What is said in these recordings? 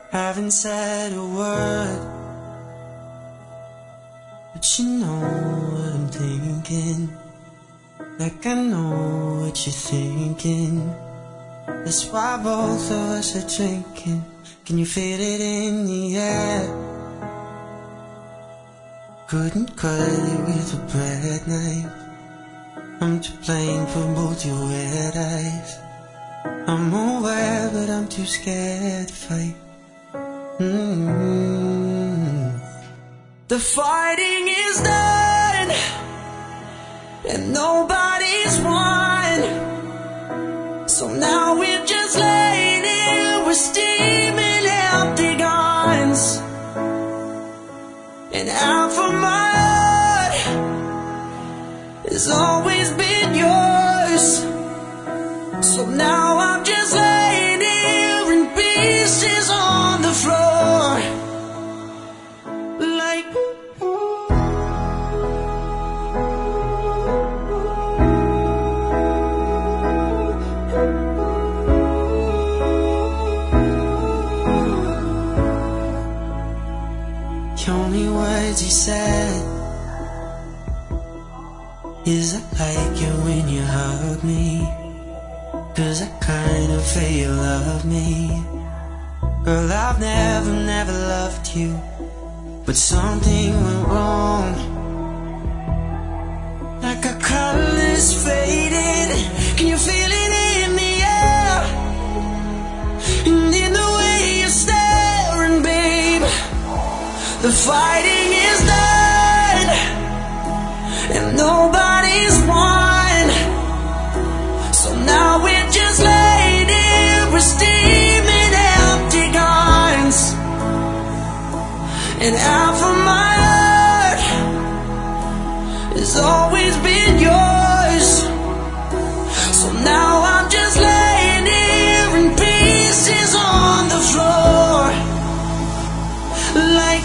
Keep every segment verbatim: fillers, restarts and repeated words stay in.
Haven't said a word, but you know what I'm thinking. Like I know what you're thinking. That's why both of us are drinking. Can you feel it in the air? Couldn't cut it with a bread knife. I'm to blame for both your red eyes. I'm aware, but I'm too scared to fight. Mm-hmm. The fighting is done, and nobody's won. So now we're just laying here, we're steaming empty guns. And half of my heart has always been yours. So now I'm just laying here in pieces on the floor. Like the only words he said is I like you when you hug me, 'cause I kind of feel you love me. Girl, I've never, never loved you, but something went wrong. Like our colors faded. Can you feel it in the air? And in the way you're staring, babe. The fighting is done, and nobody's won. So now we're just laying here, we're steaming empty guns. And half of my heart has always been yours. So now I'm just laying here in pieces on the floor. Like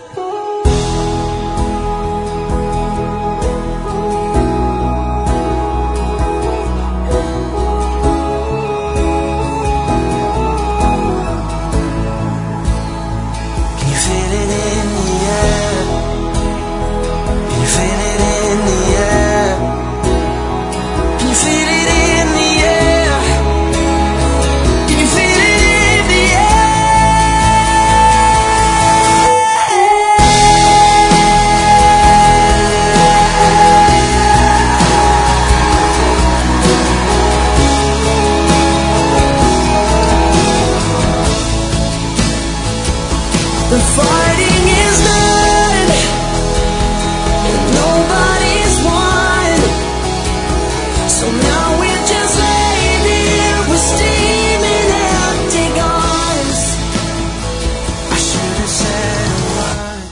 the fighting is done, and nobody's won. So now we're just laying here, we're steaming empty guns. I should have said a word,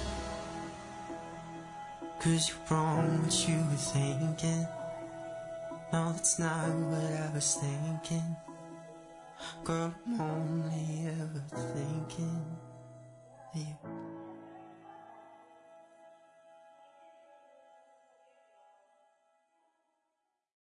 'cause you're wrong what you were thinking. No, that's not what I was thinking. Girl, I'm only ever thinking you